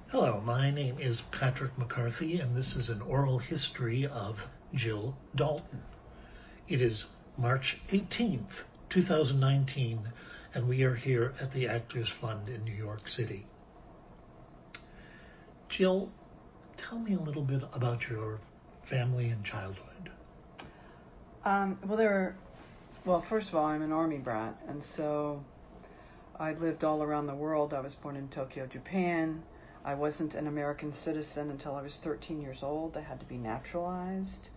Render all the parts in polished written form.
Hello, my name is Patrick McCarthy, and this is an oral history of Jill Dalton. It is March 18th, 2019, and we are here at the Actors Fund in New York City. Jill, tell me a little bit about your family and childhood. First of all, I'm an Army brat, and so I lived all around the world. I was born in Tokyo, Japan. I wasn't an American citizen until I was 13 years old. I had to be naturalized.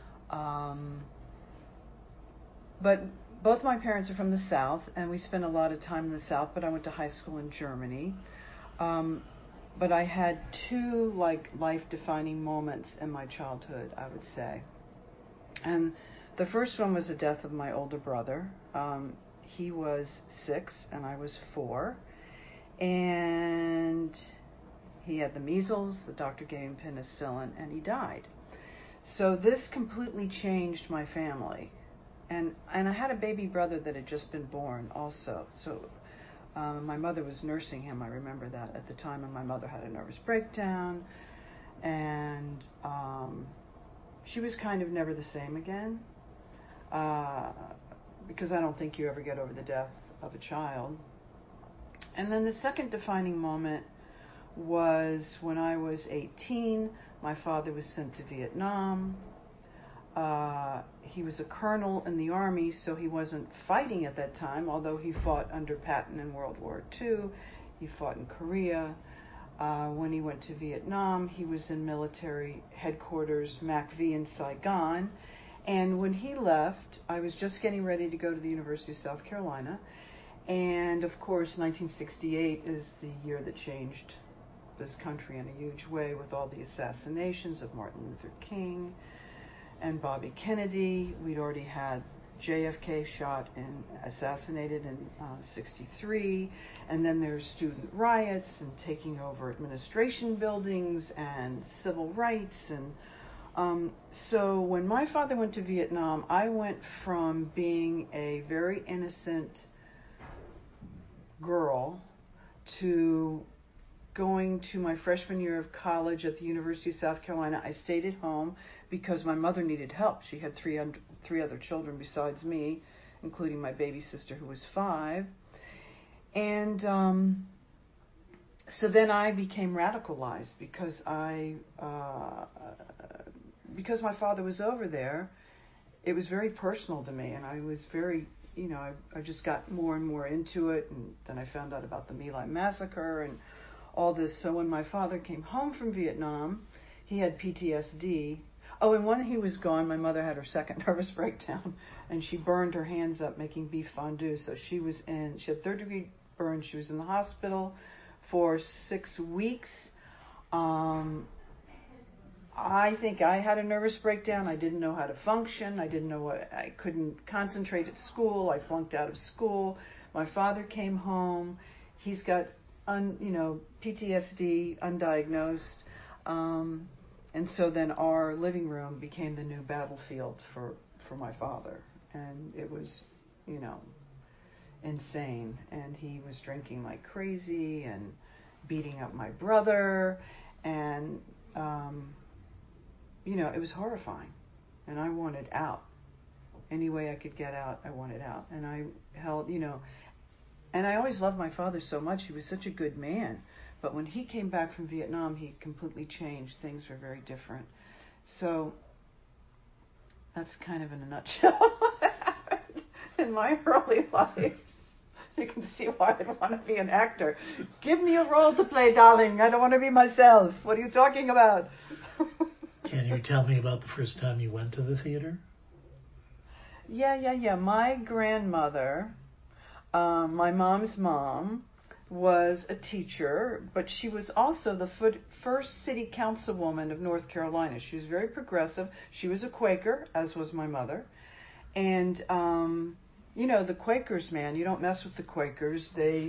But both my parents are from the South, and we spent a lot of time in the South, but I went to high school in Germany. But I had two life-defining moments in my childhood, I would say. And the first one was the death of my older brother. He was 6 and I was 4. And he had the measles, the doctor gave him penicillin, and he died. So this completely changed my family. And I had a baby brother that had just been born also. So my mother was nursing him, I remember that at the time, and my mother had a nervous breakdown. And she was kind of never the same again. Because I don't think you ever get over the death of a child. And then the second defining moment was when I was 18. My father was sent to Vietnam. He was a colonel in the Army, so he wasn't fighting at that time, although he fought under Patton in World War II. He fought in Korea. When he went to Vietnam, he was in military headquarters, MACV in Saigon. And when he left, I was just getting ready to go to the University of South Carolina. And of course, 1968 is the year that changed this country in a huge way, with all the assassinations of Martin Luther King and Bobby Kennedy. We'd already had JFK shot and assassinated in 63. And then there's student riots and taking over administration buildings and civil rights. And so when my father went to Vietnam, I went from being a very innocent girl to going to my freshman year of college at the University of South Carolina. I stayed at home because my mother needed help. She had three other children besides me, including my baby sister who was 5. And so then I became radicalized because because my father was over there. It was very personal to me, and I was very, I just got more and more into it, and then I found out about the My Lai massacre and all this. So when my father came home from Vietnam, he had PTSD. Oh, and when he was gone, my mother had her second nervous breakdown, and she burned her hands up making beef fondue. So she had 3rd-degree burns. She was in the hospital for 6 weeks. I think I had a nervous breakdown. I didn't know how to function. I couldn't concentrate at school. I flunked out of school. My father came home. He's got PTSD, undiagnosed. And so then our living room became the new battlefield for my father. And it was, insane. And he was drinking like crazy and beating up my brother. And, it was horrifying. And I wanted out. Any way I could get out, I wanted out. And I held, and I always loved my father so much. He was such a good man. But when he came back from Vietnam, he completely changed. Things were very different. So that's kind of in a nutshell what happened in my early life. You can see why I'd want to be an actor. Give me a role to play, darling. I don't want to be myself. What are you talking about? Can you tell me about the first time you went to the theater? Yeah. My grandmother, my mom's mom, was a teacher, but she was also the first city councilwoman of North Carolina. She was very progressive. She was a Quaker, as was my mother. And, the Quakers, man, you don't mess with the Quakers. They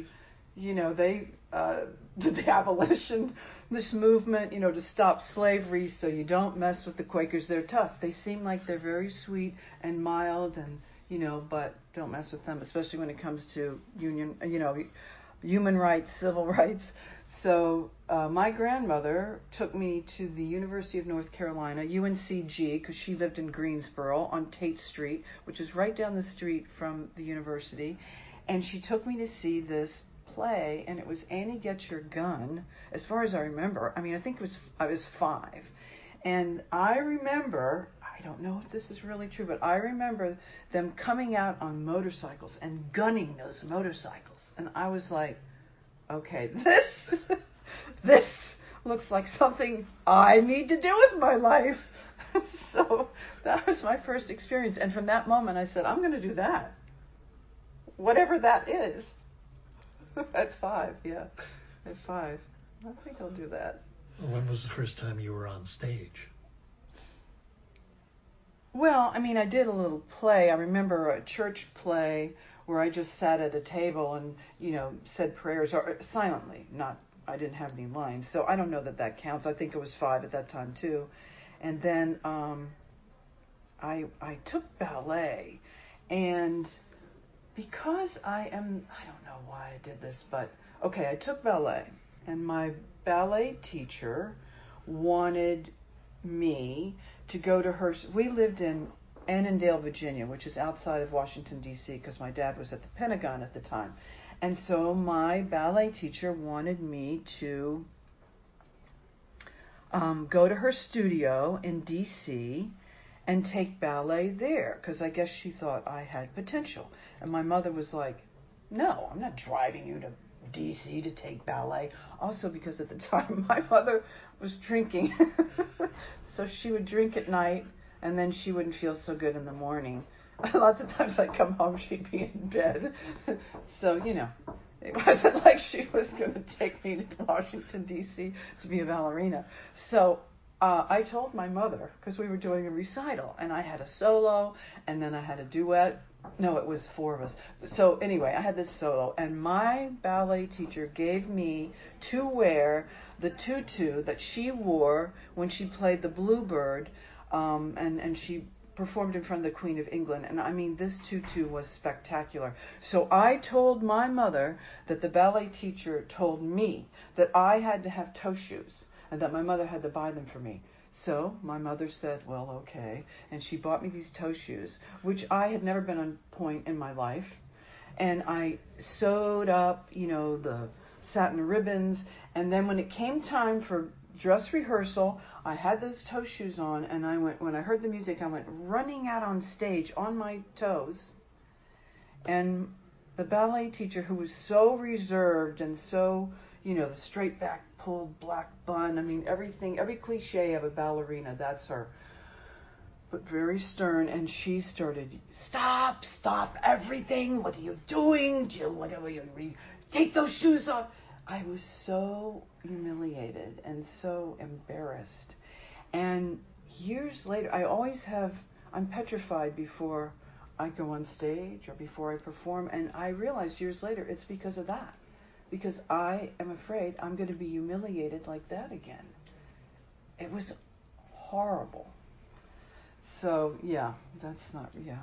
did the abolition, this movement, to stop slavery, so you don't mess with the Quakers. They're tough. They seem like they're very sweet and mild and, but don't mess with them, especially when it comes to human rights, civil rights. So my grandmother took me to the University of North Carolina, UNCG, because she lived in Greensboro on Tate Street, which is right down the street from the university. And she took me to see this play, and it was Annie Get Your Gun, as far as I remember. I mean, I think I was 5. And I remember, I don't know if this is really true, but I remember them coming out on motorcycles and gunning those motorcycles. And I was like, okay, this looks like something I need to do with my life. So that was my first experience. And from that moment, I said, I'm going to do that. Whatever that is. At 5, yeah. At 5. I think I'll do that. When was the first time you were on stage? Well, I mean, I did a little play. I remember a church play where I just sat at a table and, said prayers or silently. I didn't have any lines. So I don't know that counts. I think it was 5 at that time, too. And then I took ballet. And because I don't know why I did this, but okay, I took ballet. And my ballet teacher wanted me to go to her. We lived in Annandale, Virginia, which is outside of Washington, D.C., because my dad was at the Pentagon at the time. And so my ballet teacher wanted me to go to her studio in D.C. and take ballet there, because I guess she thought I had potential. And my mother was like, no, I'm not driving you to D.C. to take ballet. Also because at the time my mother was drinking. So she would drink at night, and then she wouldn't feel so good in the morning. Lots of times I'd come home, she'd be in bed. So, it wasn't like she was going to take me to Washington, D.C. to be a ballerina. So I told my mother, because we were doing a recital, and I had a solo, and then I had a duet. No, it was 4 of us. So anyway, I had this solo, and my ballet teacher gave me to wear the tutu that she wore when she played the Bluebird, and she performed in front of the Queen of England. And I mean, this tutu was spectacular. So I told my mother that the ballet teacher told me that I had to have toe shoes, and that my mother had to buy them for me. So my mother said, well, okay. And she bought me these toe shoes, which I had never been on point in my life. And I sewed up, the satin ribbons. And then when it came time for dress rehearsal, I had those toe shoes on. And when I heard the music, I went running out on stage on my toes. And the ballet teacher, who was so reserved and so, the straight back pulled black bun. I mean, everything, every cliche of a ballerina, that's her. But very stern, and she started, stop everything. What are you doing, Jill? Whatever take those shoes off. I was so humiliated and so embarrassed. And years later, I'm petrified before I go on stage or before I perform. And I realized years later, it's because of that. Because I am afraid I'm going to be humiliated like that again. It was horrible. So, yeah, that's not, yeah.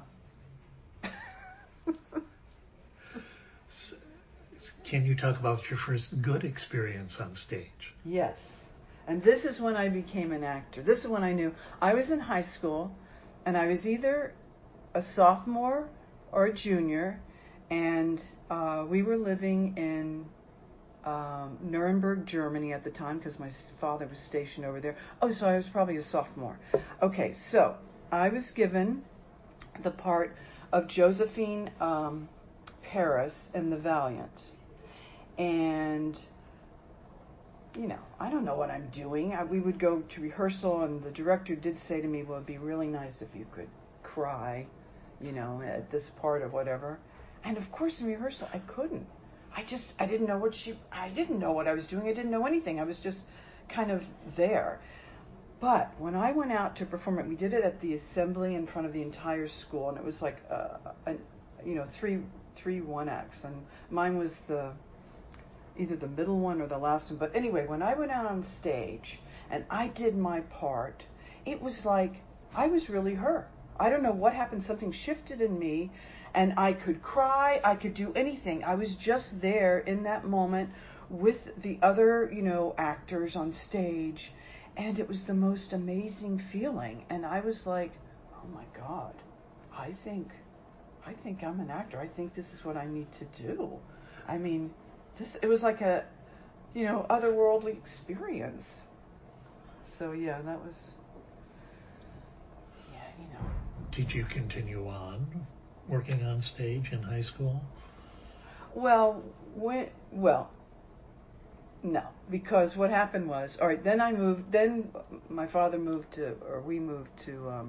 Can you talk about your first good experience on stage? Yes. And this is when I became an actor. This is when I knew. I was in high school, and I was either a sophomore or a junior, and we were living in Nuremberg, Germany at the time, because my father was stationed over there. Oh, so I was probably a sophomore. Okay, so I was given the part of Josephine Paris in The Valiant. And, I don't know what I'm doing. We would go to rehearsal, and the director did say to me, well, it'd be really nice if you could cry, at this part of whatever. And of course, in rehearsal, I couldn't. I didn't know I didn't know what I was doing. I didn't know anything. I was just kind of there. But when I went out to perform it, we did it at the assembly in front of the entire school, and it was like, three one acts, and mine was either the middle one or the last one. But anyway, when I went out on stage and I did my part, it was like I was really her. I don't know what happened. Something shifted in me, and I could cry. I could do anything. I was just there in that moment with the other, actors on stage, and it was the most amazing feeling. And I was like, oh my God, I think I'm an actor. I think this is what I need to do. I mean, it was like a, otherworldly experience. So yeah, that was, Did you continue on working on stage in high school? Well, no, because what happened was, all right, then my father moved to, or we moved to,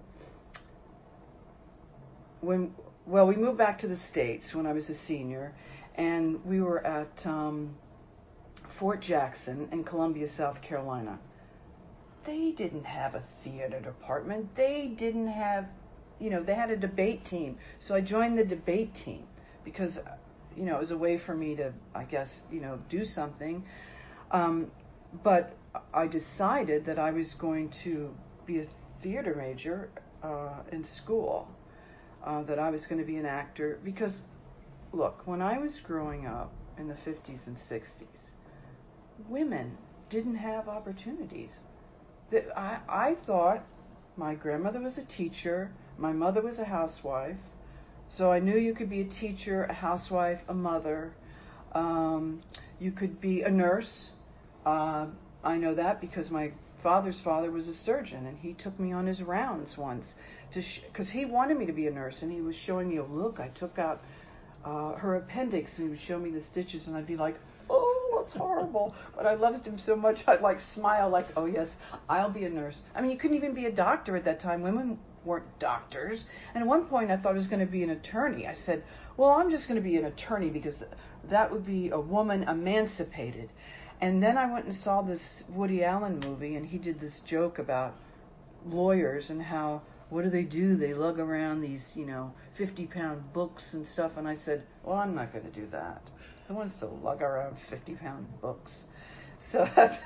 we moved back to the States when I was a senior, and we were at Fort Jackson in Columbia, South Carolina. They didn't have a theater department. They didn't have, they had a debate team. So I joined the debate team because, it was a way for me to, I guess, do something. But I decided that I was going to be a theater major in school, that I was going to be an actor. Because, look, when I was growing up in the 50s and 60s, women didn't have opportunities. I thought my grandmother was a teacher, my mother was a housewife, so I knew you could be a teacher, a housewife, a mother. You could be a nurse. I know that because my father's father was a surgeon, and he took me on his rounds once because he wanted me to be a nurse, and he was showing me I took out her appendix, and he would show me the stitches, and I'd be like, oh, that's horrible. But I loved him so much, I'd smile oh yes, I'll be a nurse. I mean, you couldn't even be a doctor at that time. Women weren't doctors. And at one point I thought I was going to be an attorney. I said, well, I'm just going to be an attorney because that would be a woman emancipated. And then I went and saw this Woody Allen movie, and he did this joke about lawyers and how, what do? They lug around these, 50-pound books and stuff. And I said, well, I'm not going to do that. Who wants to lug around 50-pound books? So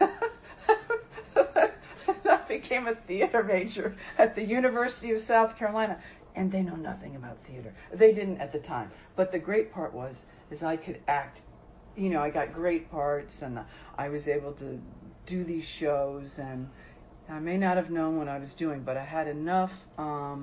I became a theater major at the University of South Carolina. And they know nothing about theater. They didn't at the time. But the great part is I could act. I got great parts, and I was able to do these shows. And I may not have known what I was doing, but I had enough, I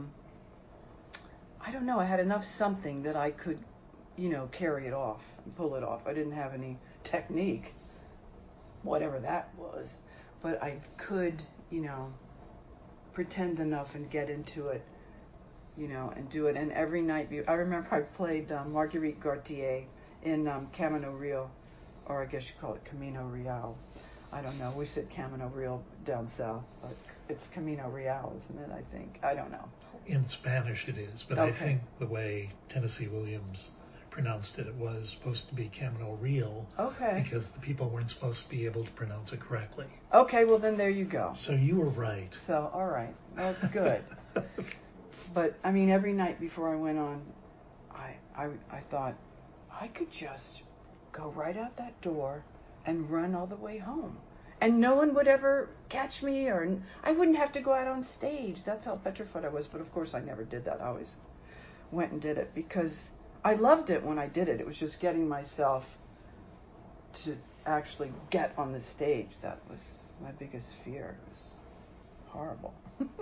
had enough something that I could, carry it off and pull it off. I didn't have any technique, whatever that was, but I could, pretend enough and get into it, and do it. And every night, I remember I played Marguerite Gautier in Camino Real, or I guess you call it Camino Real. I don't know. We said Camino Real down south, but it's Camino Real, isn't it? I think. I don't know. In Spanish it is, but okay. I think the way Tennessee Williams pronounced it was supposed to be Camino Real. Okay. Because the people weren't supposed to be able to pronounce it correctly. Okay, well then there you go. So you were right. So, all right. Well, good. But, I mean, every night before I went on, I thought, I could just go right out that door and run all the way home. And no one would ever catch me, or I wouldn't have to go out on stage. That's how petrified I was. But, of course, I never did that. I always went and did it because I loved it when I did it. It was just getting myself to actually get on the stage. That was my biggest fear. It was horrible.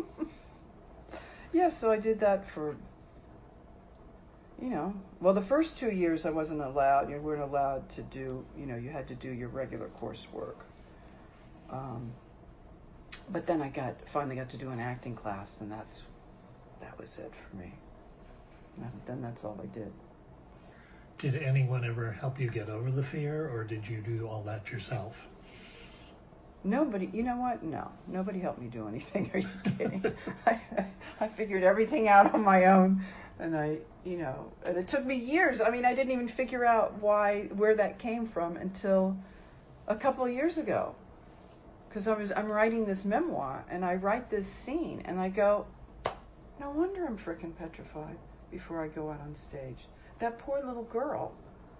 Yeah, so I did that for, well, the first 2 years I wasn't allowed. You weren't allowed to do, you had to do your regular coursework. But then I finally got to do an acting class, and that was it for me. And then that's all I did. Did anyone ever help you get over the fear, or did you do all that yourself? Nobody, you know what? No, nobody helped me do anything. Are you kidding? I figured everything out on my own, and and it took me years. I mean, I didn't even figure out where that came from until a couple of years ago, because I'm writing this memoir, and I write this scene, and I go, no wonder I'm frickin' petrified before I go out on stage. That poor little girl.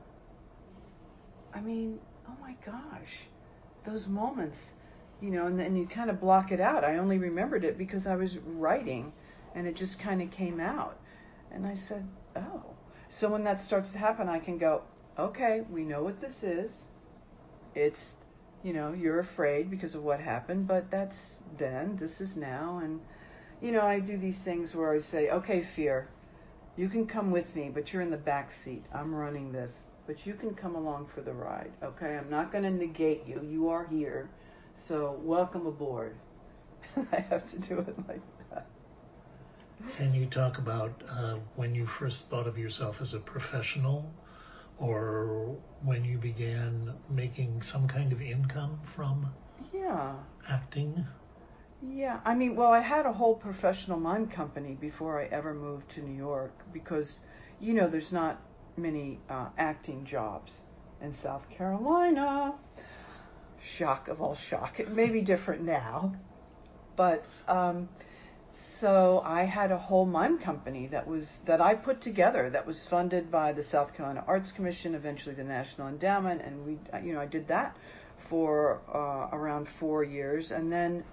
I mean, oh my gosh. Those moments, and then you kind of block it out. I only remembered it because I was writing, and it just kind of came out. And I said, oh. So when that starts to happen, I can go, okay, we know what this is. it's, you're afraid because of what happened, but that's then, this is now. And, I do these things where I say, okay, fear, you can come with me, but you're in the back seat. I'm running this, but you can come along for the ride, okay? I'm not going to negate you. You are here, so welcome aboard. I have to do it like that. Can you talk about when you first thought of yourself as a professional, or when you began making some kind of income from acting? Yeah, I had a whole professional mime company before I ever moved to New York because, there's not many acting jobs in South Carolina. Shock of all shock. It may be different now. But, so I had a whole mime company that I put together that was funded by the South Carolina Arts Commission, eventually the National Endowment, and I did that for around 4 years, and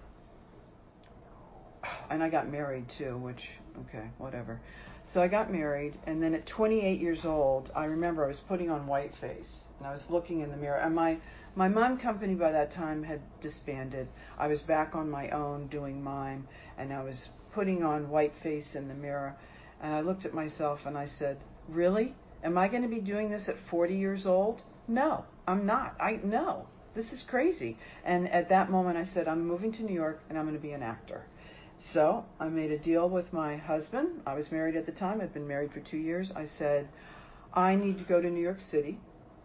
I got married too, which, okay, whatever. So I got married, and then at 28 years old, I remember I was putting on whiteface, and I was looking in the mirror, and my mime company by that time had disbanded. I was back on my own doing mime, and I was putting on whiteface in the mirror, and I looked at myself and I said, really? Am I going to be doing this at 40 years old? No, I'm not. No, this is crazy. And at that moment I said, I'm moving to New York and I'm going to be an actor. So I made a deal with my husband. I was married at the time. I'd been married for 2 years. I said, I need to go to New York City.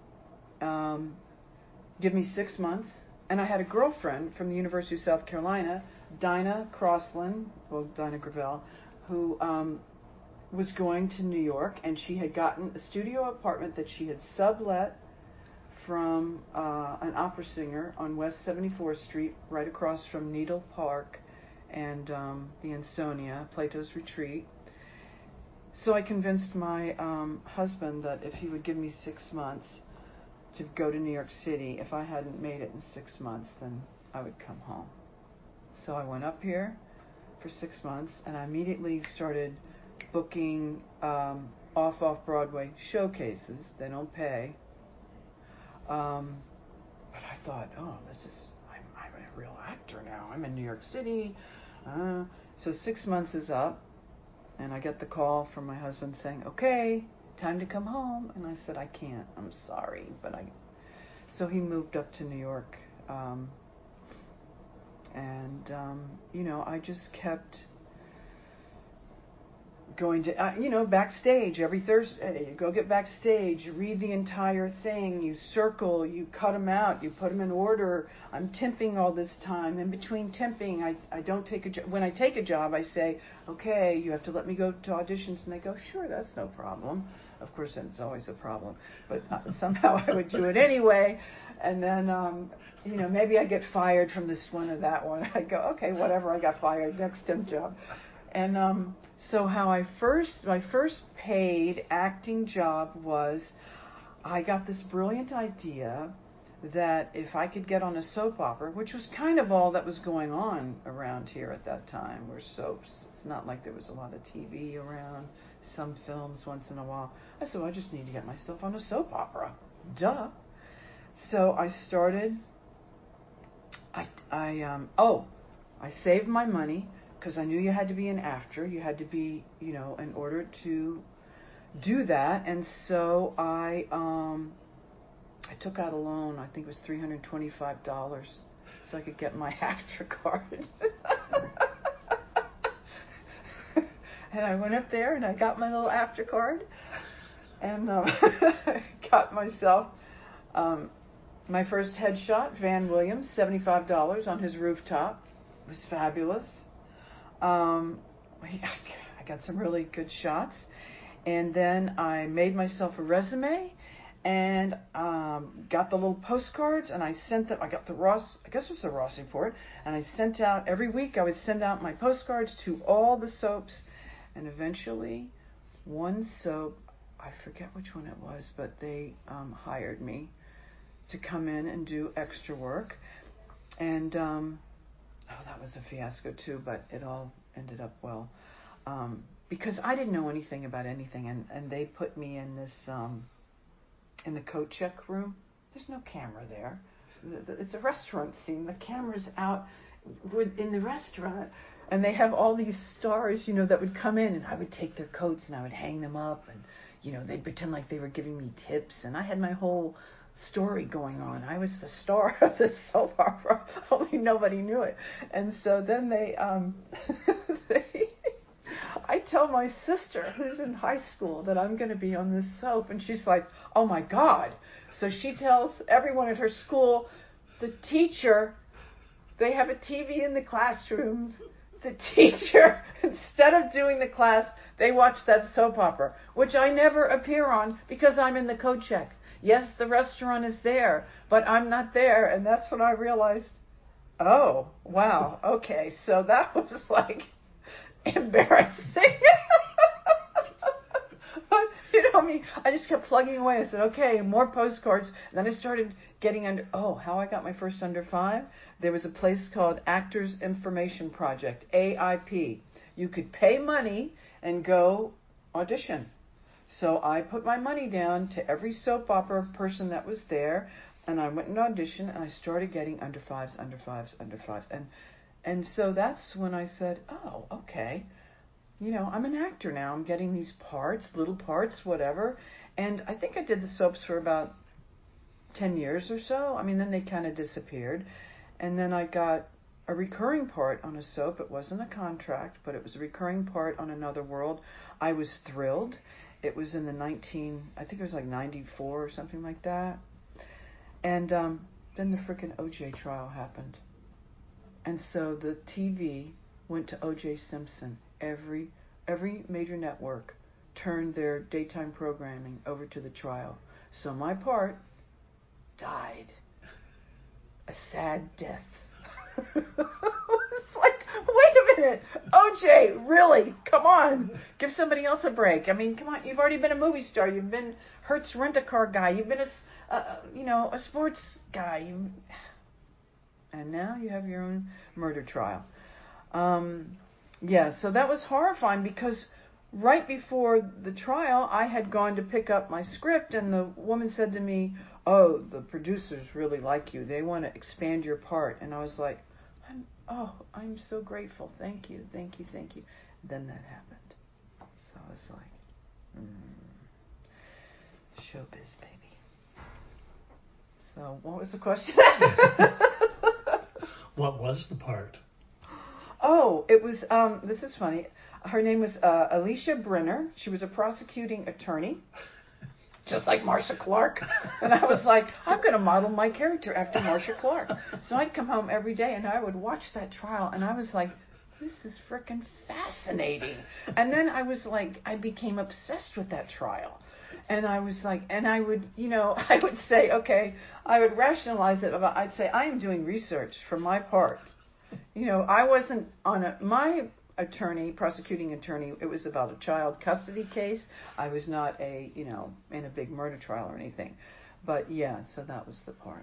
Give me 6 months. And I had a girlfriend from the University of South Carolina, Dinah Gravel, who was going to New York, and she had gotten a studio apartment that she had sublet from an opera singer on West 74th Street, right across from Needle Park and the Ansonia, Plato's Retreat. So I convinced my husband that if he would give me 6 months to go to New York City, if I hadn't made it in 6 months, then I would come home. So I went up here for 6 months, and I immediately started booking off-Broadway showcases. They don't pay. But I thought, I'm a real actor now. I'm in New York City. So 6 months is up, and I get the call from my husband saying, okay, time to come home. And I said, I can't. I'm sorry. So he moved up to New York. I just kept going to, backstage every Thursday. You go get backstage, you read the entire thing, you circle, you cut them out, you put them in order. I'm temping all this time. In between temping, I don't take a job. When I take a job, I say, okay, you have to let me go to auditions. And they go, sure, that's no problem. Of course, it's always a problem. But somehow I would do it anyway. And then, maybe I get fired from this one or that one. I go, okay, whatever, I got fired, next temp job. And so my first paid acting job was, I got this brilliant idea that if I could get on a soap opera, which was kind of all that was going on around here at that time, were soaps. It's not like there was a lot of TV around, some films once in a while. I said, I just need to get myself on a soap opera. Duh. So I started, I saved my money, because I knew you had to be an actor. You had to be, in order to do that. And so I took out a loan. I think it was $325, so I could get my actor card. And I went up there and I got my little actor card, and got myself my first headshot. Van Williams, $75 on his rooftop. It was fabulous. I got some really good shots, and then I made myself a resume and got the little postcards, and I sent them. I got the Ross, I guess it was the Ross Report, and I sent out every week. I would send out my postcards to all the soaps, and eventually one soap, I forget which one it was, but they hired me to come in and do extra work. And that was a fiasco too, but it all ended up well. Because I didn't know anything about anything, and they put me in this, in the coat check room. There's no camera there. it's a restaurant scene. The camera's out in the restaurant, and they have all these stars, that would come in, and I would take their coats and I would hang them up, and they'd pretend like they were giving me tips, and I had my whole story going on. I was the star of this soap opera, only nobody knew it. And so then I tell my sister, who's in high school, that I'm going to be on this soap, and she's like, oh my God. So she tells everyone at her school, the teacher, they have a TV in the classrooms. The teacher, instead of doing the class, they watch that soap opera, which I never appear on because I'm in the coat check. Yes, the restaurant is there, but I'm not there. And that's when I realized, oh, wow, okay. So that was like embarrassing. But, I just kept plugging away. I said, okay, more postcards. And then I started getting how I got my first under 5. There was a place called Actors Information Project, AIP. You could pay money and go audition. So I put my money down to every soap opera person that was there, and I went and auditioned, and I started getting under 5s. And so that's when I said, oh, okay. I'm an actor now. I'm getting these parts, little parts, whatever. And I think I did the soaps for about 10 years or so. Then they kind of disappeared. And then I got a recurring part on a soap. It wasn't a contract, but it was a recurring part on Another World. I was thrilled. It was in I think it was like 94 or something like that. And then the frickin' O.J. trial happened. And so the TV went to O.J. Simpson. Every major network turned their daytime programming over to the trial. So my part died a sad death. It's like, wait a minute, O.J., really? Come on, give somebody else a break. Come on, you've already been a movie star. You've been Hertz Rent-A-Car guy. You've been a sports guy. And now you have your own murder trial. So that was horrifying because right before the trial, I had gone to pick up my script, and the woman said to me, oh, the producers really like you. They want to expand your part. And I was like, I'm so grateful. Thank you. Then that happened. So I was like, showbiz, baby. So what was the question? What was the part? Oh, it was, this is funny. Her name was Alicia Brenner. She was a prosecuting attorney, just like Marcia Clark. And I was like, I'm going to model my character after Marcia Clark. So I'd come home every day and I would watch that trial, and I was like, this is frickin' fascinating. And then I was like, I became obsessed with that trial. And I was like, and I would, I would say, okay, I would rationalize it. I'd say, I am doing research for my part. I wasn't on my prosecuting attorney, it was about a child custody case. I was not in a big murder trial or anything. But yeah, so that was the part.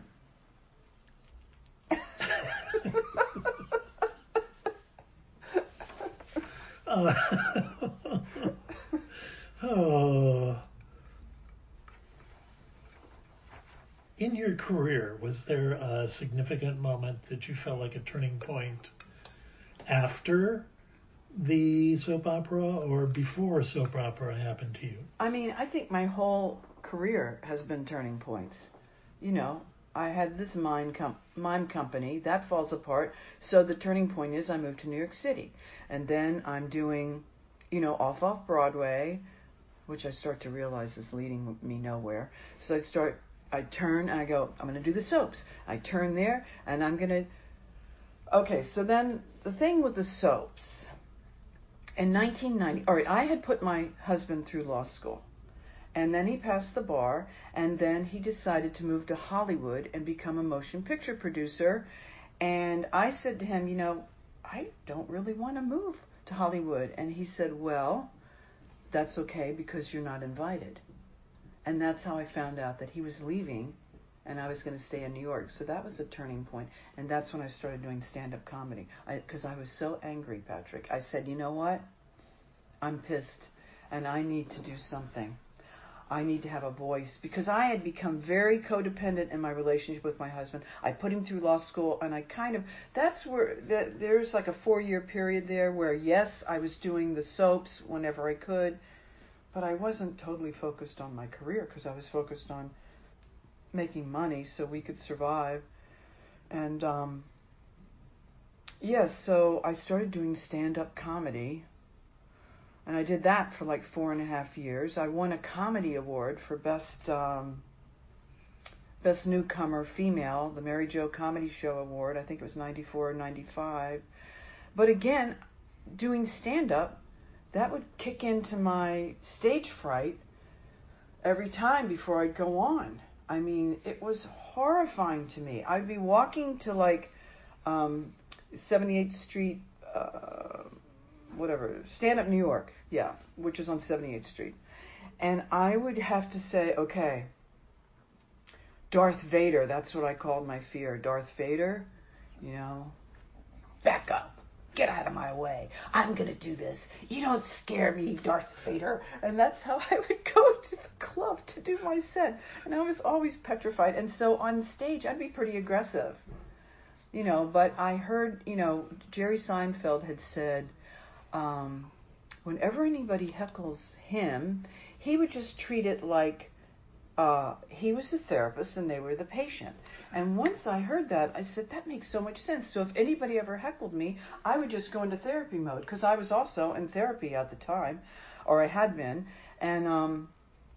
In your career, was there a significant moment that you felt like a turning point after the soap opera or before soap opera happened to you? I think my whole career has been turning points. I had this mime company that falls apart. So the turning point is I moved to New York City, and then I'm doing, off Broadway, which I start to realize is leading me nowhere. So I turn and I go, I'm going to do the soaps. I turn there and I'm going to. Okay, so then the thing with the soaps. In 1990, all right, I had put my husband through law school. And then he passed the bar, and then he decided to move to Hollywood and become a motion picture producer. And I said to him, I don't really want to move to Hollywood. And he said, well, that's okay because you're not invited. And that's how I found out that he was leaving and I was going to stay in New York. So that was a turning point. And that's when I started doing stand-up comedy. Because I was so angry, Patrick. I said, you know what? I'm pissed and I need to do something. I need to have a voice, because I had become very codependent in my relationship with my husband. I put him through law school, and that's where there's like a 4-year period there where, yes, I was doing the soaps whenever I could, but I wasn't totally focused on my career because I was focused on making money so we could survive. And so I started doing stand-up comedy. And I did that for like 4.5 years. I won a comedy award for best newcomer female, the Mary Jo Comedy Show Award. I think it was 94 or 95. But again, doing stand-up, that would kick into my stage fright every time before I'd go on. I mean, it was horrifying to me. I'd be walking to like 78th Street, Stand Up New York, which is on 78th Street. And I would have to say, okay, Darth Vader, that's what I called my fear. Darth Vader, back up. Get out of my way. I'm going to do this. You don't scare me, Darth Vader. And that's how I would go to the club to do my set. And I was always petrified. And so on stage, I'd be pretty aggressive. But I heard, Jerry Seinfeld had said, whenever anybody heckles him, he would just treat it like he was the therapist and they were the patient. And once I heard that, I said, that makes so much sense. So if anybody ever heckled me, I would just go into therapy mode, because I was also in therapy at the time, or I had been. And and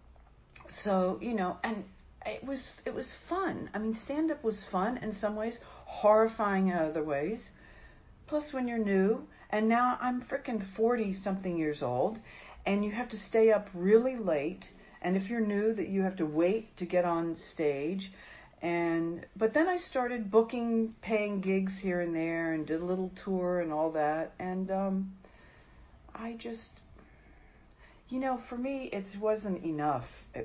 it was fun. I mean, stand-up was fun in some ways, horrifying in other ways. Plus, when you're new, and now I'm frickin' 40-something years old, and you have to stay up really late, and if you're new, that you have to wait to get on stage. But then I started booking paying gigs here and there, and did a little tour and all that, and I just, for me, it wasn't enough. It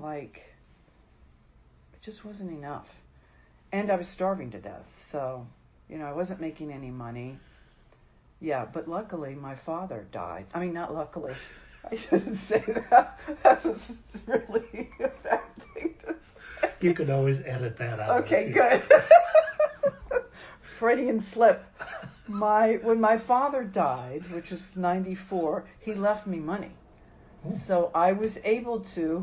just wasn't enough. And I was starving to death, so, I wasn't making any money. Yeah, but luckily my father died. I mean, not luckily. I shouldn't say that. That was really a bad thing to say. You can always edit that out. Okay, good. Freudian slip. When my father died, which was 94, he left me money. So I was able to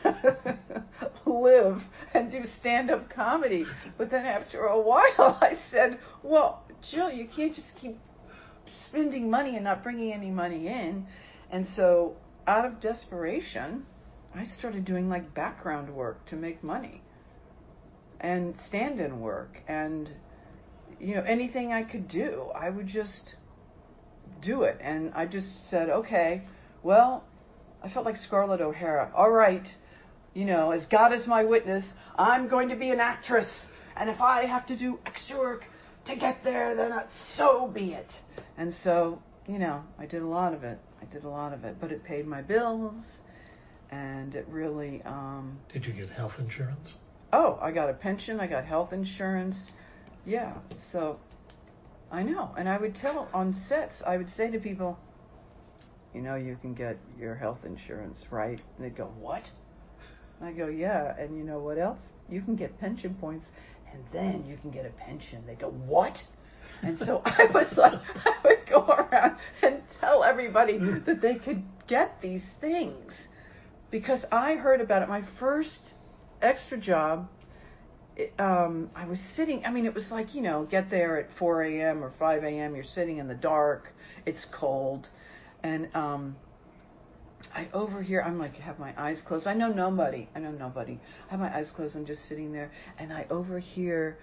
live and do stand-up comedy. But then after a while, I said, well, Jill, you can't just keep spending money and not bringing any money in. And so out of desperation, I started doing like background work to make money and stand-in work, and anything I could do, I would just do it. And I just said, okay, well, I felt like Scarlett O'Hara. All right, as God is my witness, I'm going to be an actress, and if I have to do extra work to get there, then so be it. And so, I did a lot of it, but it paid my bills, and it really... Did you get health insurance? Oh, I got a pension, I got health insurance, yeah, so, I know. And I would tell on sets, I would say to people, you can get your health insurance, right? And they'd go, what? And I go, yeah, and you know what else? You can get pension points, and then you can get a pension. They go, what? And so I would go around and tell everybody that they could get these things. Because I heard about it. My first extra job, I was sitting, it was like, get there at 4 a.m. or 5 a.m., you're sitting in the dark, it's cold, and I overhear, I'm like, have my eyes closed, I know nobody, I have my eyes closed, I'm just sitting there, and I overhear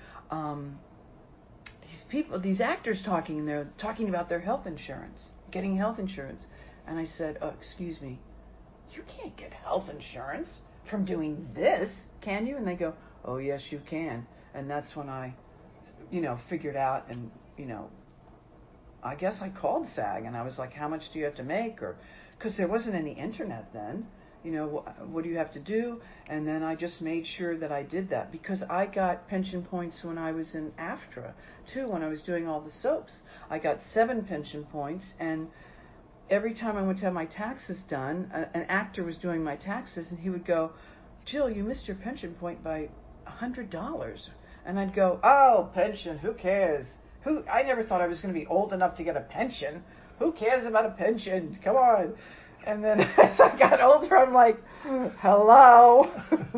these actors talking, and they're talking about their health insurance, getting health insurance, and I said, oh, excuse me, you can't get health insurance from doing this, can you? And they go, oh, yes, you can. And that's when I, figured out, and, I guess I called SAG, and I was like, how much do you have to make? Or, because there wasn't any internet then, what do you have to do? And then I just made sure that I did that, because I got pension points when I was in AFTRA, too, when I was doing all the soaps. I got 7 pension points, and every time I went to have my taxes done, an actor was doing my taxes, and he would go, "Jill, you missed your pension point by $100." And I'd go, "Oh, pension, who cares? I never thought I was going to be old enough to get a pension. Who cares about a pension? Come on." And then as I got older, I'm like, "Hello."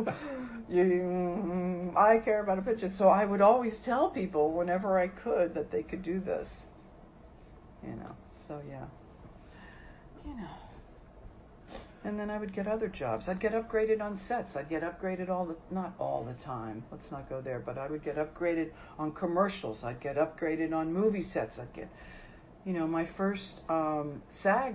I care about a pension. So I would always tell people whenever I could that they could do this. So yeah. And then I would get other jobs. I'd get upgraded on sets. I'd get upgraded not all the time. Let's not go there. But I would get upgraded on commercials. I'd get upgraded on movie sets. I'd get, my first SAG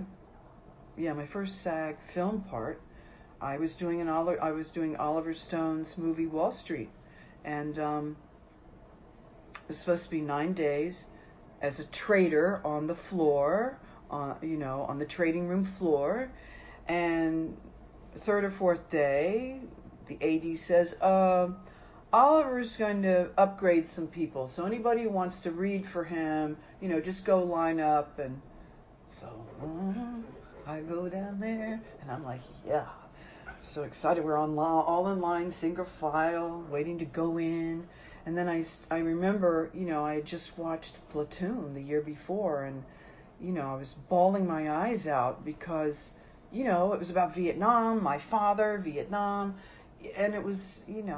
film part. I was doing Oliver Stone's movie Wall Street, and it was supposed to be 9 days as a trader on the floor, on the trading room floor. And third or fourth day, the AD says, Oliver's going to upgrade some people. So anybody who wants to read for him, just go line up. And so I go down there, and I'm like, yeah. So excited. We're all in line, single file, waiting to go in. And then I remember, I had just watched Platoon the year before, and, I was bawling my eyes out because, it was about Vietnam, my father, Vietnam, and it was,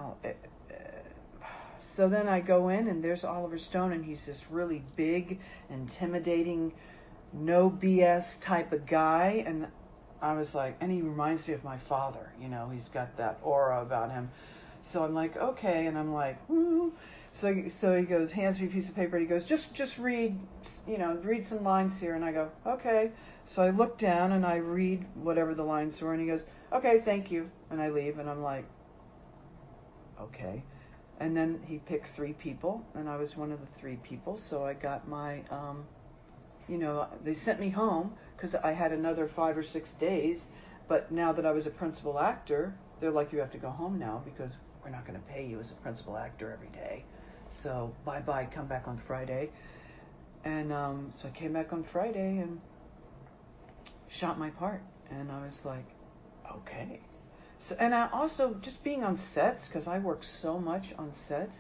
so then I go in, and there's Oliver Stone, and he's this really big, intimidating, no BS type of guy, and I was like, and he reminds me of my father, he's got that aura about him. So I'm like, okay, and I'm like, woo. So he goes, hands me a piece of paper, and he goes, just read, read some lines here, and I go, okay. So I look down and I read whatever the lines were, and he goes, okay, thank you, and I leave, and I'm like, okay. And then he picked 3 people, and I was one of the 3 people, so I got my, they sent me home because I had another 5 or 6 days, but now that I was a principal actor, they're like, you have to go home now because we're not going to pay you as a principal actor every day. So bye-bye, come back on Friday. And so I came back on Friday and shot my part. And I was like, okay. So, and I also, just being on sets, because I work so much on sets,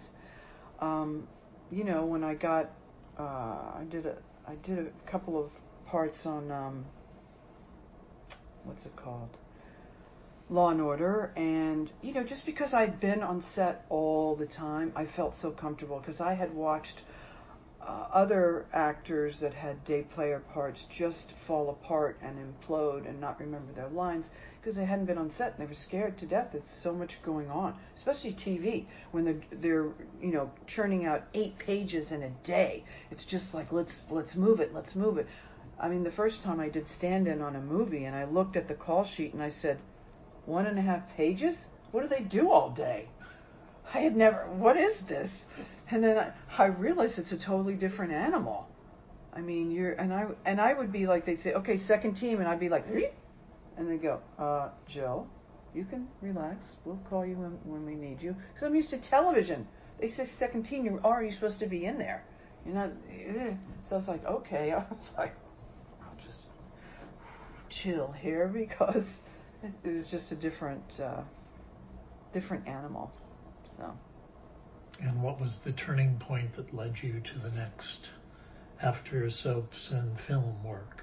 when I got, I did a couple of parts on, what's it called? Law and Order, and just because I'd been on set all the time, I felt so comfortable because I had watched other actors that had day player parts just fall apart and implode and not remember their lines because they hadn't been on set and they were scared to death. It's so much going on, especially TV when they're churning out 8 pages in a day. It's just like let's move it. I mean, the first time I did stand-in on a movie, and I looked at the call sheet and I said, 1.5 pages? What do they do all day? I had never, what is this? And then I realized it's a totally different animal. I mean, and I would be like, they'd say, okay, second team, and I'd be like, and they'd go, Jill, you can relax. We'll call you when we need you. Because I'm used to television. They say second team, you're already supposed to be in there. You're not, so I was like, okay. I was like, I'll just chill here because it was just a different animal. So. And what was the turning point that led you to the next after soaps and film work?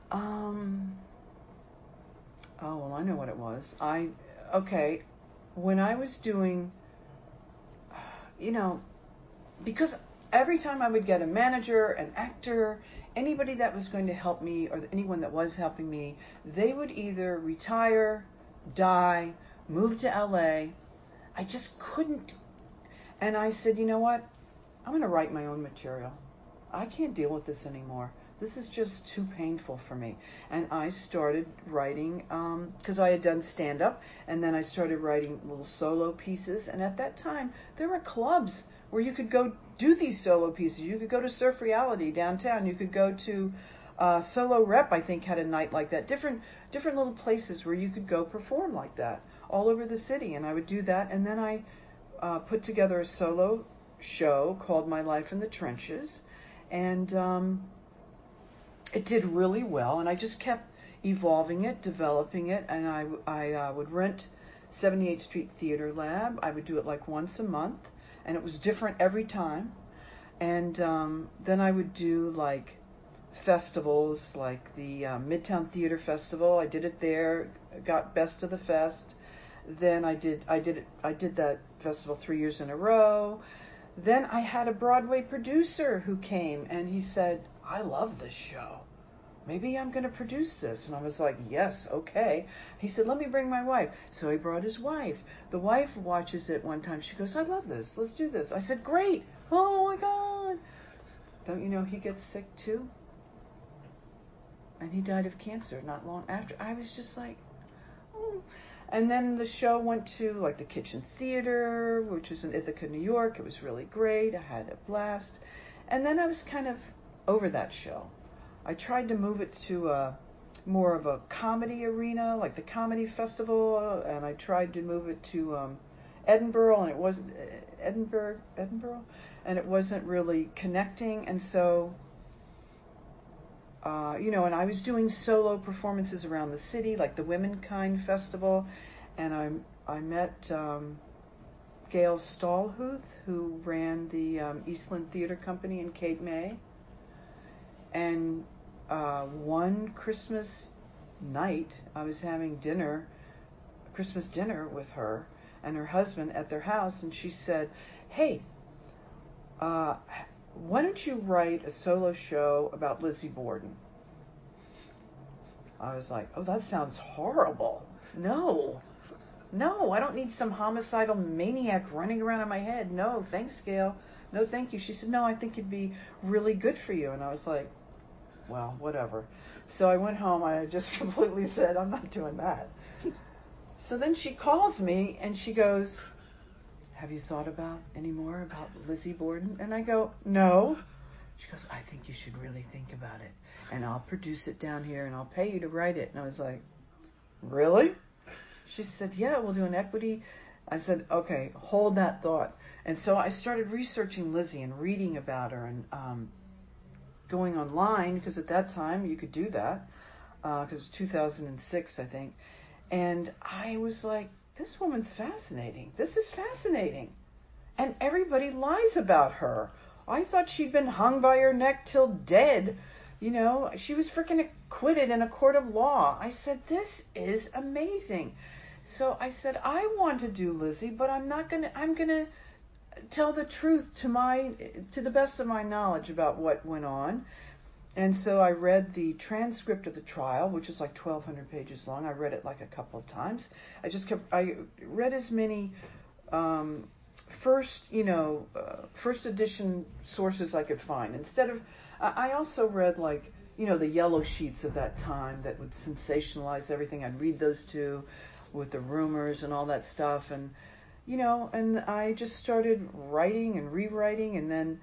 Oh, well, I know what it was. When I was doing, because every time I would get a manager, an actor, anybody that was going to help me or anyone that was helping me, they would either retire, die, move to LA. I just couldn't. And I said, you know what? I'm going to write my own material. I can't deal with this anymore. This is just too painful for me. And I started writing, because I had done stand-up, and then I started writing little solo pieces. And at that time, there were clubs where you could go do these solo pieces. You could go to Surf Reality downtown. You could go to Solo Rep, I think, had a night like that. Different little places where you could go perform like that all over the city. And I would do that. And then I put together a solo show called My Life in the Trenches. And it did really well, and I just kept evolving it, developing it, and I would rent 78th Street Theater Lab. I would do it like once a month, and it was different every time. And then I would do like festivals, like the Midtown Theater Festival. I did it there, got Best of the Fest. Then I did that festival 3 years in a row. Then I had a Broadway producer who came, and he said, "I love this show. Maybe I'm going to produce this." And I was like, "Yes, okay." He said, "Let me bring my wife." So he brought his wife. The wife watches it one time. She goes, "I love this. Let's do this." I said, "Great. Oh, my God." Don't you know he gets sick, too? And he died of cancer not long after. I was just like, oh. And then the show went to, like, the Kitchen Theater, which is in Ithaca, New York. It was really great. I had a blast. And then I was kind of over that show. I tried to move it to more of a comedy arena, like the Comedy Festival, and I tried to move it to Edinburgh, and it wasn't Edinburgh, and it wasn't really connecting. And so, and I was doing solo performances around the city, like the Womenkind Festival, and I met Gail Stallhuth, who ran the Eastland Theater Company in Cape May. And one Christmas night, I was having Christmas dinner with her and her husband at their house, and she said, "Hey, why don't you write a solo show about Lizzie Borden?" I was like, "Oh, that sounds horrible. No, I don't need some homicidal maniac running around in my head. No, thanks, Gail. No, thank you." She said, "No, I think it'd be really good for you." And I was like, well, whatever. So I went home. I just completely said, "I'm not doing that." So then she calls me and she goes, "Have you thought about any more about Lizzie Borden?" And I go, "No." She goes, "I think you should really think about it. And I'll produce it down here and I'll pay you to write it." And I was like, "Really?" She said, "Yeah, we'll do an equity." I said, "Okay, hold that thought." And so I started researching Lizzie and reading about her and going online, because at that time you could do that, because it was 2006, I think. And I was like, this woman's fascinating. This is fascinating. And everybody lies about her. I thought she'd been hung by her neck till dead. She was freaking acquitted in a court of law. I said, this is amazing. So I said, I want to do Lizzie, but I'm going to tell the truth to the best of my knowledge about what went on. And so I read the transcript of the trial, which is like 1,200 pages long. I read it like a couple of times. I read as many first edition sources I could find. I also read the yellow sheets of that time that would sensationalize everything. I'd read those too, with the rumors and all that stuff. And I just started writing and rewriting, and then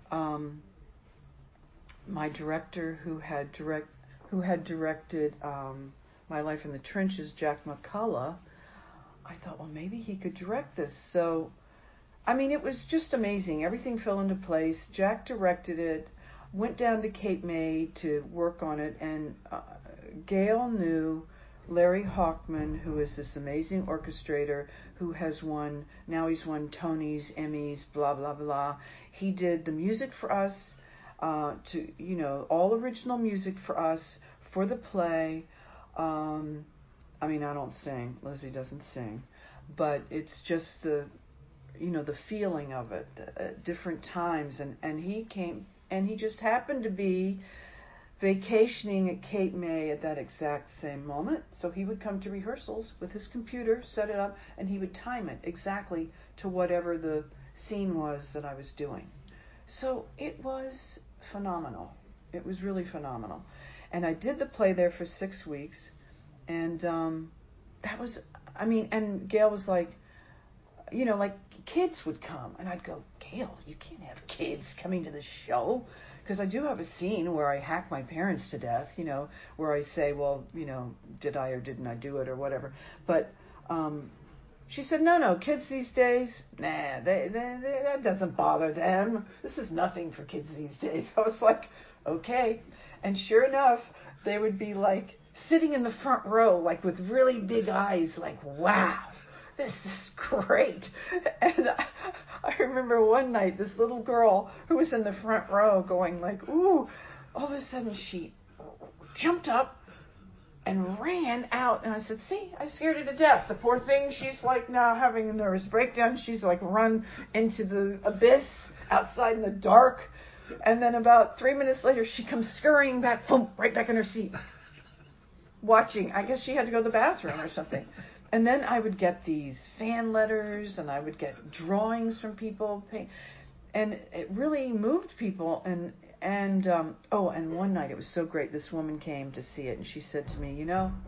my director who had directed My Life in the Trenches, Jack McCullough, I thought, well, maybe he could direct this. So, it was just amazing. Everything fell into place. Jack directed it, went down to Cape May to work on it, and Gail knew Larry Hawkman, who is this amazing orchestrator who has won Tonys, Emmys, blah, blah, blah. He did the music for us, all original music for us, for the play. I don't sing. Lizzie doesn't sing. But it's just the feeling of it at different times. And he came, and he just happened to be vacationing at Cape May at that exact same moment. So he would come to rehearsals with his computer, set it up, and he would time it exactly to whatever the scene was that I was doing. So it was phenomenal. It was really phenomenal. And I did the play there for 6 weeks. And that was, and Gail was like, kids would come. And I'd go, Gail, you can't have kids coming to the show. Because I do have a scene where I hack my parents to death, where I say, well, did I or didn't I do it or whatever. But She said, no, kids these days, nah, they that doesn't bother them. This is nothing for kids these days. I was like, okay. And sure enough, they would be like sitting in the front row, like with really big eyes, like, wow, this is great. And I remember one night, this little girl who was in the front row going like, ooh, all of a sudden she jumped up and ran out, and I said, see, I scared her to death. The poor thing, she's like now having a nervous breakdown. She's like run into the abyss outside in the dark, and then about 3 minutes later, she comes scurrying back, boom, right back in her seat, watching. I guess she had to go to the bathroom or something. And then I would get these fan letters, and I would get drawings from people, and it really moved people. And one night it was so great. This woman came to see it, and she said to me,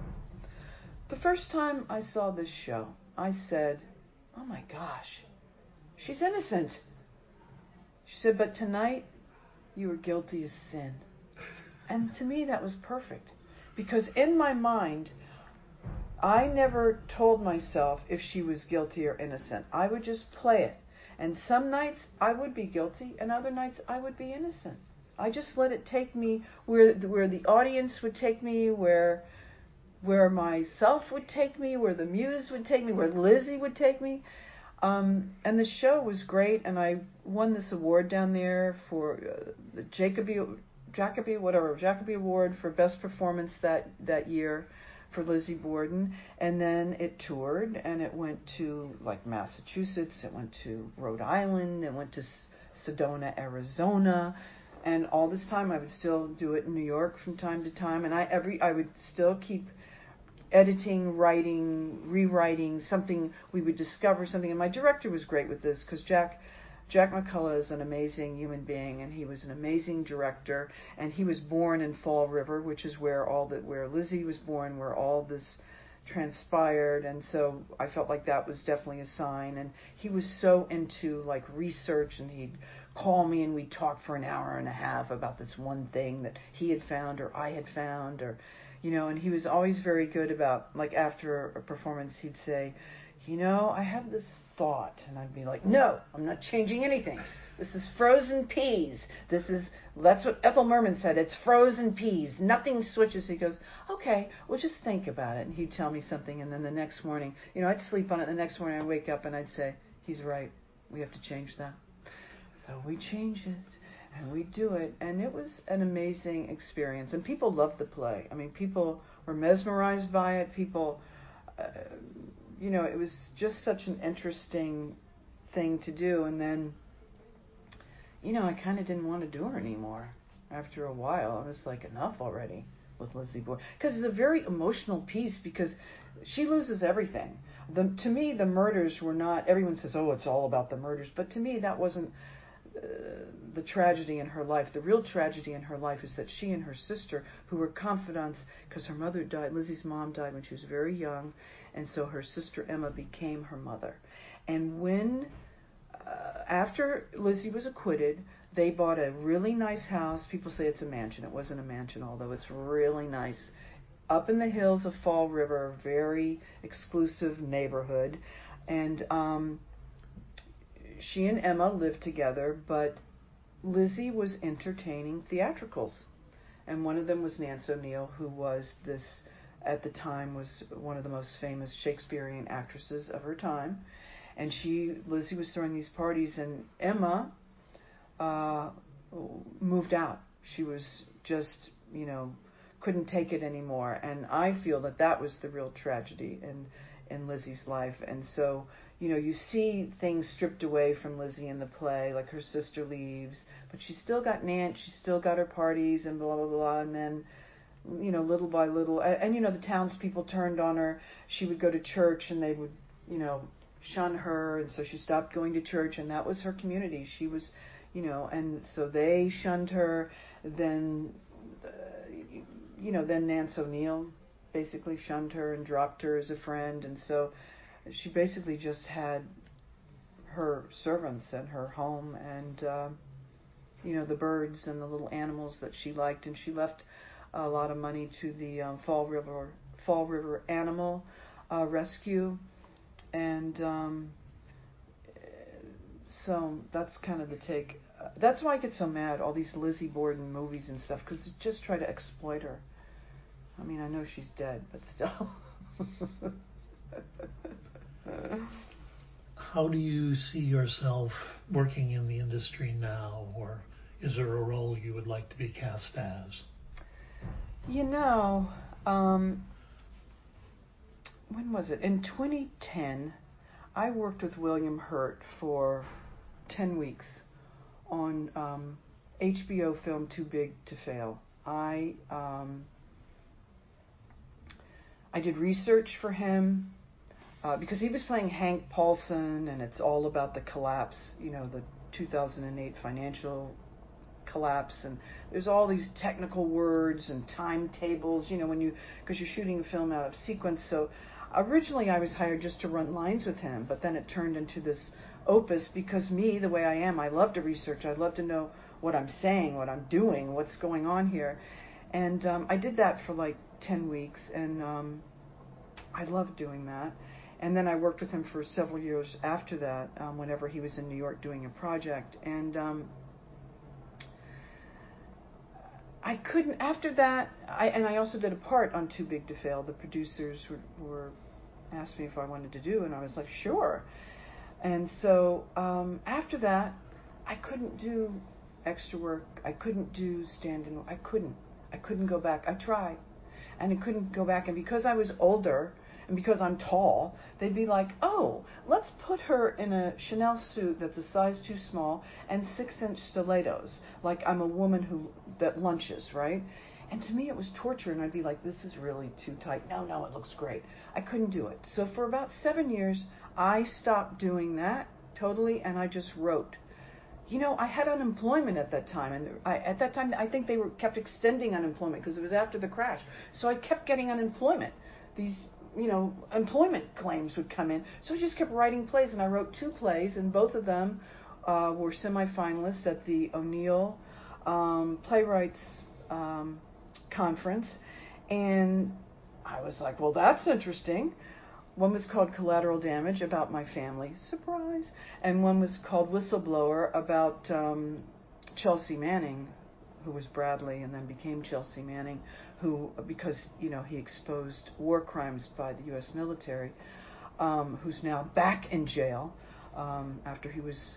the first time I saw this show, I said, oh my gosh, she's innocent. She said, but tonight you were guilty as sin. And to me that was perfect, because in my mind, I never told myself if she was guilty or innocent. I would just play it. And some nights I would be guilty, and other nights I would be innocent. I just let it take me where the audience would take me, where myself would take me, where the muse would take me, where Lizzie would take me. And the show was great, and I won this award down there for the Jacoby Award for Best Performance that year for Lizzie Borden. And then it toured, and it went to like Massachusetts, it went to Rhode Island, it went to Sedona, Arizona. And all this time I would still do it in New York from time to time, and I would still keep editing, writing, rewriting something. We would discover something, and my director was great with this, because Jack McCullough is an amazing human being, and he was an amazing director, and he was born in Fall River, which is where Lizzie was born, where all this transpired. And so I felt like that was definitely a sign. And he was so into like research, and he'd call me and we'd talk for an hour and a half about this one thing that he had found or I had found, or and he was always very good about, like, after a performance he'd say, I have this thought, and I'd be like, no, I'm not changing anything. This is frozen peas. That's what Ethel Merman said. It's frozen peas. Nothing switches. He goes, okay, well, just think about it. And he'd tell me something, and then the next morning, I'd sleep on it. The next morning I'd wake up and I'd say, he's right. We have to change that. So we change it, and we do it. And it was an amazing experience. And people loved the play. I mean, people were mesmerized by it. People, it was just such an interesting thing to do. And then, I kind of didn't want to do her anymore. After a while, I was like, enough already with Lizzie Borden. Because it's a very emotional piece, because she loses everything. To me, the murders were not, everyone says, oh, it's all about the murders. But to me, that wasn't the tragedy in her life. The real tragedy in her life is that she and her sister, who were confidants, because her mother died, Lizzie's mom died when she was very young, and so her sister Emma became her mother. And when, after Lizzie was acquitted, they bought a really nice house. People say it's a mansion. It wasn't a mansion, although it's really nice. Up in the hills of Fall River, very exclusive neighborhood. And she and Emma lived together, but Lizzie was entertaining theatricals. And one of them was Nance O'Neill, who was at the time, was one of the most famous Shakespearean actresses of her time. And Lizzie was throwing these parties, and Emma moved out. She was just, couldn't take it anymore. And I feel that was the real tragedy in Lizzie's life. And so, you see things stripped away from Lizzie in the play, like her sister leaves, but she's still got Nance, she's still got her parties and blah, blah, blah. And then, little by little, and the townspeople turned on her. She would go to church, and they would, shun her, and so she stopped going to church, and that was her community. She was, and so they shunned her. Then, then Nance O'Neill basically shunned her and dropped her as a friend, and so she basically just had her servants and her home and, the birds and the little animals that she liked, and she left a lot of money to the Fall River Animal Rescue. And so that's kind of the take. That's why I get so mad, all these Lizzie Borden movies and stuff, because they just try to exploit her. I mean, I know she's dead, but still. How do you see yourself working in the industry now, or is there a role you would like to be cast as? You know, when was it? In 2010, I worked with William Hurt for 10 weeks on HBO film Too Big to Fail. I did research for him because he was playing Hank Paulson, and it's all about the collapse, the 2008 financial collapse, and there's all these technical words and timetables, because you're shooting a film out of sequence. So originally I was hired just to run lines with him, but then it turned into this opus because me, the way I am, I love to research. I love to know what I'm saying, what I'm doing, what's going on here. And I did that for like 10 weeks, and I loved doing that. And then I worked with him for several years after that, whenever he was in New York doing a project. And I couldn't, after that, I also did a part on Too Big to Fail. The producers were asked me if I wanted to do, and I was like, sure. And so after that, I couldn't do extra work. I couldn't do stand-in. I couldn't go back. I tried, and I couldn't go back. And because I was older, and because I'm tall, they'd be like, oh, let's put her in a Chanel suit that's a size too small and 6-inch stilettos, like I'm a woman that lunches, right? And to me it was torture, and I'd be like, this is really too tight. No, it looks great. I couldn't do it. So for about 7 years, I stopped doing that totally, and I just wrote. I had unemployment at that time, and at that time I think they kept extending unemployment because it was after the crash. So I kept getting unemployment. These employment claims would come in. So I just kept writing plays, and I wrote 2 plays, and both of them were semifinalists at the O'Neill Playwrights Conference. And I was like, well, that's interesting. One was called Collateral Damage, about my family. Surprise. And one was called Whistleblower, about Chelsea Manning, who was Bradley and then became Chelsea Manning, who, because, he exposed war crimes by the U.S. military, who's now back in jail after he was,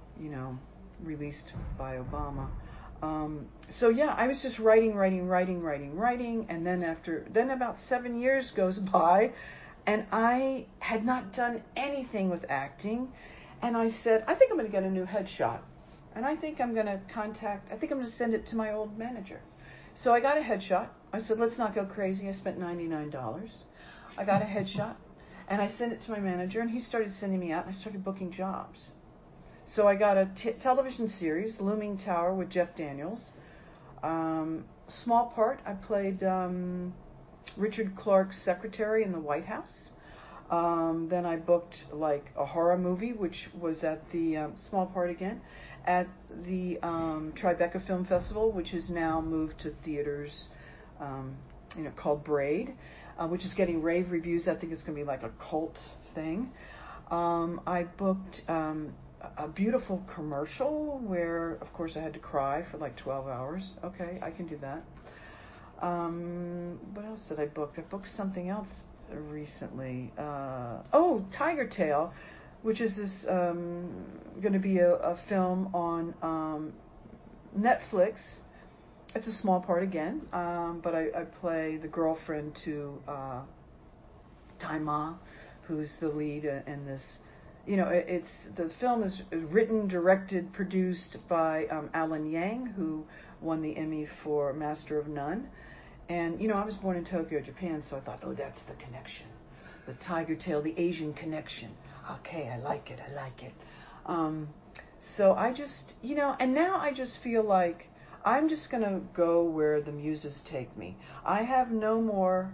released by Obama. So yeah, I was just writing, and then about 7 years goes by, and I had not done anything with acting, and I said, I think I'm going to get a new headshot. And I think I'm going to send it to my old manager. So I got a headshot. I said, let's not go crazy. I spent $99. I got a headshot, and I sent it to my manager, and he started sending me out, and I started booking jobs. So I got a television series, Looming Tower, with Jeff Daniels. Small part, I played Richard Clarke's secretary in the White House. Then I booked like a horror movie, which was at the small part again, at the Tribeca Film Festival, which is now moved to theaters, called Braid, which is getting rave reviews. I think it's going to be like a cult thing. I booked a beautiful commercial where, of course, I had to cry for like 12 hours. Okay, I can do that. What else did I book? I booked something else recently. Tiger Tail, which is this going to be a film on Netflix. It's a small part again, but I play the girlfriend to Taima, who's the lead in this. The film is written, directed, produced by Alan Yang, who won the Emmy for Master of None. And, I was born in Tokyo, Japan, so I thought, that's the connection. The Tiger Tail, the Asian connection. Okay, I like it. So I just, and now I just feel like I'm just going to go where the muses take me. I have no more,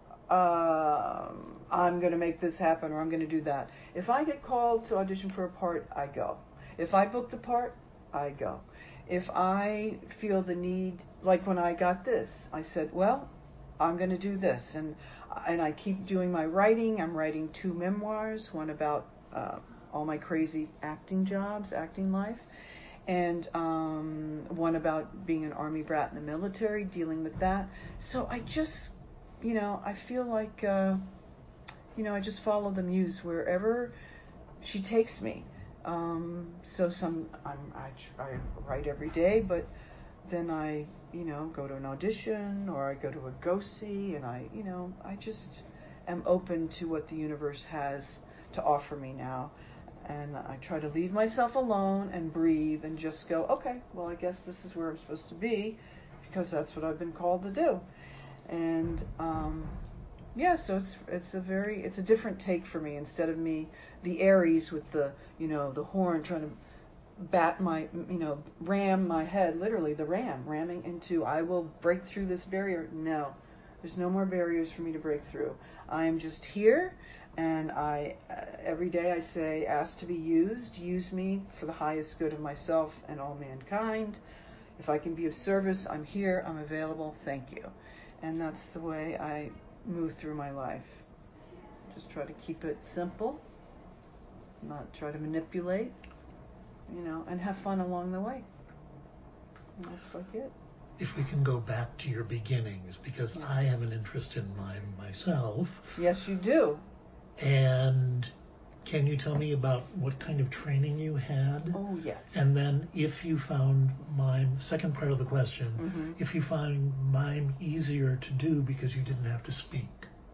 I'm going to make this happen or I'm going to do that. If I get called to audition for a part, I go. If I book the part, I go. If I feel the need, like when I got this, I said, well, I'm going to do this. And I keep doing my writing. I'm writing 2 memoirs, one about all my crazy acting jobs, acting life, and one about being an Army brat in the military, dealing with that. So I just, I feel like, I just follow the muse wherever she takes me. So I write every day, but then I, go to an audition or I go to a go-see, and I just am open to what the universe has to offer me now. And I try to leave myself alone and breathe and just go, okay, well, I guess this is where I'm supposed to be because that's what I've been called to do. And, so it's a different take for me. Instead of me, the Aries with the, the horn trying to ram my head, literally the ramming into, I will break through this barrier. No, there's no more barriers for me to break through. I am just here, and every day I say, ask to be used. Use me for the highest good of myself and all mankind. If I can be of service, I'm here, I'm available, thank you. And that's the way I move through my life. Just try to keep it simple, not try to manipulate, and have fun along the way. And that's like it. If we can go back to your beginnings, because I have an interest in mime myself. Yes, you do. And can you tell me about what kind of training you had? Oh, yes. And then if you found mime, second part of the question, if you found mime easier to do because you didn't have to speak.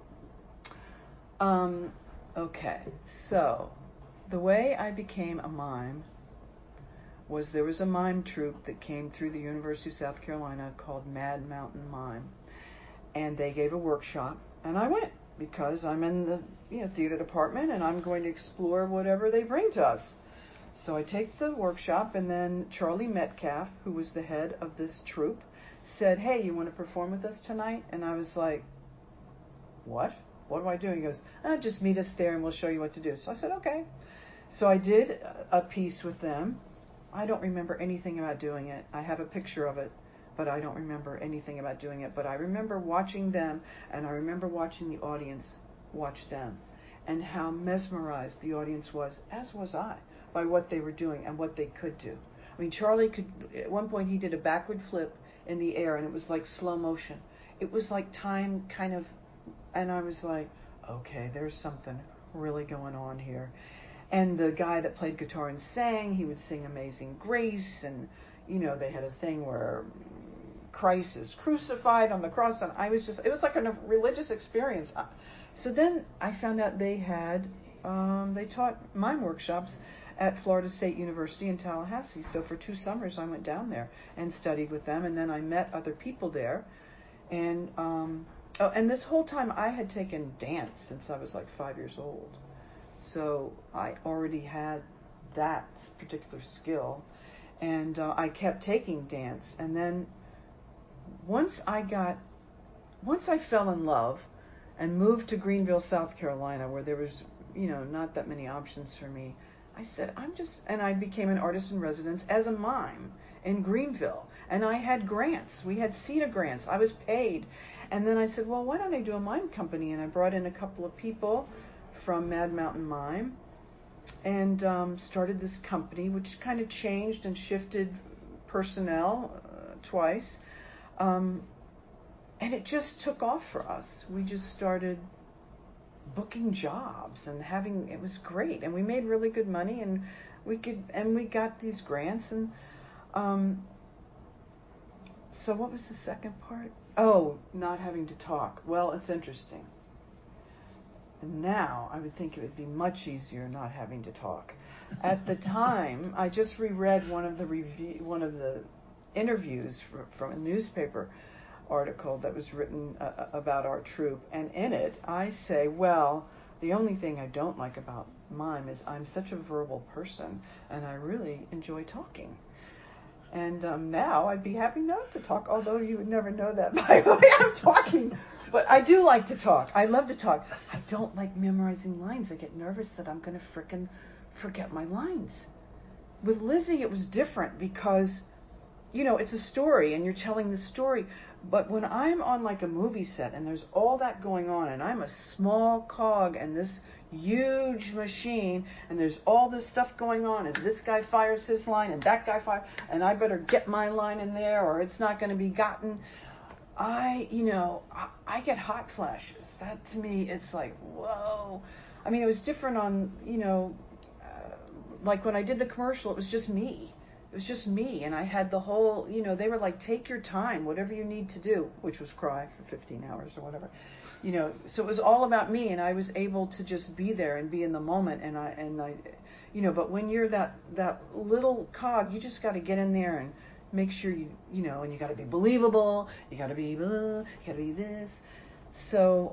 Okay, so the way I became a mime was there was a mime troupe that came through the University of South Carolina called Mad Mountain Mime. And they gave a workshop, and I went because I'm in the theater department and I'm going to explore whatever they bring to us. So I take the workshop, and then Charlie Metcalf, who was the head of this troupe, said, hey, you want to perform with us tonight? And I was like, what? What do I do? He goes, just meet us there and we'll show you what to do. So I said, okay. So I did a piece with them. I don't remember anything about doing it. I have a picture of it, but I don't remember anything about doing it. But I remember watching them, and I remember watching the audience watch them, and how mesmerized the audience was, as was I, by what they were doing and what they could do. I mean, Charlie could, at one point he did a backward flip in the air, and it was like slow motion. It was like time kind of, and I was like, okay, there's something really going on here. And the guy that played guitar and sang, he would sing Amazing Grace, and, they had a thing where Christ is crucified on the cross, and it was like a religious experience. So then I found out they taught mime workshops at Florida State University in Tallahassee. So for 2 summers I went down there and studied with them, and then I met other people there. And and this whole time I had taken dance since I was like 5 years old. So I already had that particular skill, and I kept taking dance. And then once I fell in love and moved to Greenville, South Carolina, where there was, not that many options for me, I said, and I became an artist in residence as a mime in Greenville. And I had grants. We had CETA grants. I was paid. And then I said, well, why don't I do a mime company? And I brought in a couple of people from Mad Mountain Mime, and started this company, which kind of changed and shifted personnel twice, and it just took off for us. We just started booking jobs and it was great, and we made really good money, and we got these grants, and so what was the second part? Oh, not having to talk. Well, it's interesting. And now I would think it would be much easier not having to talk. At the time, I just reread one of the interviews from a newspaper article that was written about our troupe, and in it I say, well, the only thing I don't like about mime is I'm such a verbal person, and I really enjoy talking. And now I'd be happy not to talk, although you would never know that by the way I'm talking. But I do like to talk. I love to talk. I don't like memorizing lines. I get nervous that I'm going to frickin' forget my lines. With Lizzie, it was different because, it's a story and you're telling the story. But when I'm on like a movie set and there's all that going on and I'm a small cog in this huge machine and there's all this stuff going on and this guy fires his line and that guy fires and I better get my line in there or it's not going to be gotten, I get hot flashes. That to me, it's like, whoa. I mean, it was different on, like when I did the commercial, it was just me. It was just me, and I had the whole, they were like, take your time, whatever you need to do, which was cry for 15 hours or whatever. So it was all about me, and I was able to just be there and be in the moment, and I but when you're that little cog, you just got to get in there and make sure and you got to be believable, you got to be this. So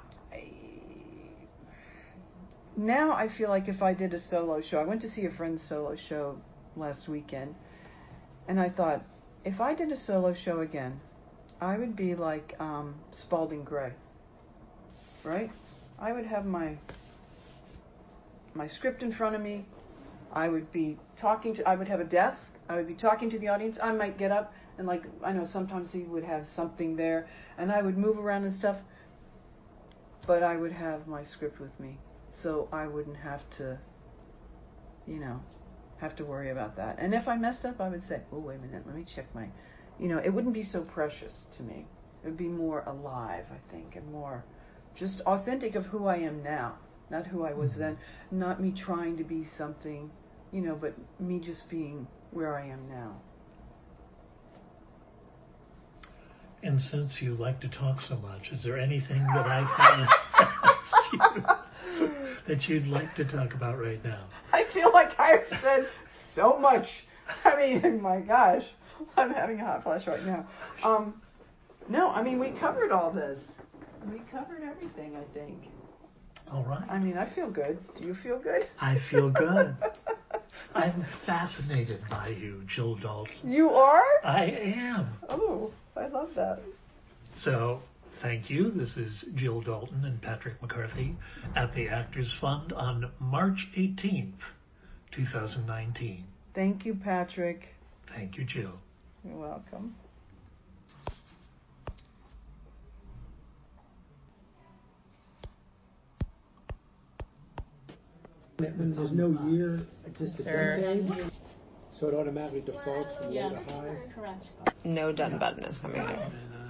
now I feel like if I did a solo show, I went to see a friend's solo show last weekend, and I thought, if I did a solo show again, I would be like Spalding Gray, right? I would have my script in front of me. I would be I would have a desk. I would be talking to the audience. I might get up and I know sometimes he would have something there, and I would move around and stuff, but I would have my script with me, so I wouldn't have to, worry about that. And if I messed up, I would say, oh, wait a minute, let me check my, it wouldn't be so precious to me. It would be more alive, I think, and more just authentic of who I am now, not who I was then, not me trying to be something, but me just being where I am now. And since you like to talk so much, is there anything that I can that you'd like to talk about right now? I feel like I've said so much. I mean, my gosh, I'm having a hot flash right now. No, I mean, we covered all this. We covered everything, I think. All right. I mean, I feel good. Do you feel good? I feel good. I'm fascinated by you, Jill Dalton. You are? I am. Oh, I love that. So, thank you. This is Jill Dalton and Patrick McCarthy at the Actors Fund on March 18th, 2019. Thank you, Patrick. Thank you, Jill. You're welcome. There's no year, it's just a decade, so it automatically defaults from low to high. Correct. No done button is coming up.